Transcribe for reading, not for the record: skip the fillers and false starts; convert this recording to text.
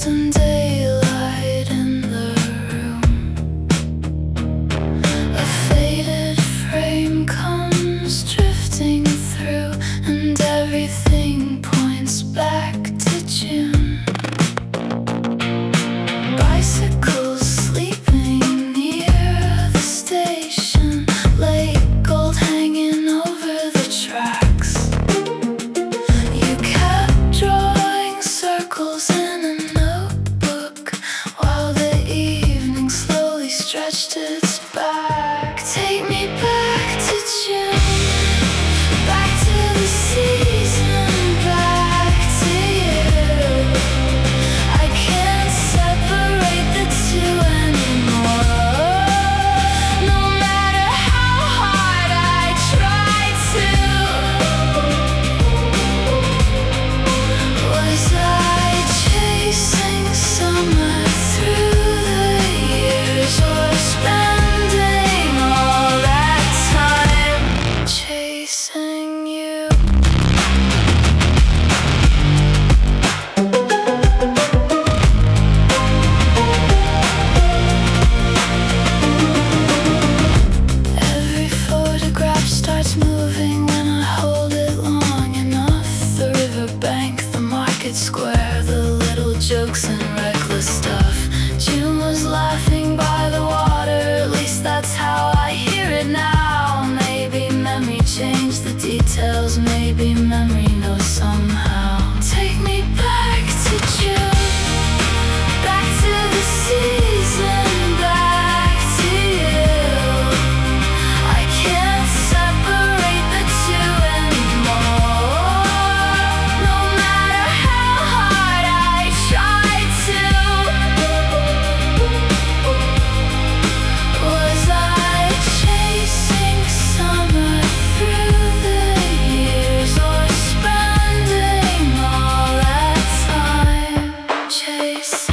some daylight in the room. A faded frame comes drifting through, and everything points back to June. Bicycles sleeping near the station, late gold hanging over the tracks. You kept drawing circles in a notebook while the evening slowly stretched its back. Take me back to June, back to the season, back to you. I can't separate the two anymore, no matter how hard I try to. Was I chasing summer through the years, or spending all that time chasing you? Every photograph starts moving when I hold it long enough. The riverbank, the market square, the little jokes and reckless stuff. June was laughing by the water, at least that's how I hear it now. Maybe memory changed the details, maybe memory knows somehow. Take me back to June, back to the season, back to you. I can't separate the two anymore, no matter how hard I try to. Was I chasing summer through the years, or spending all that time chasing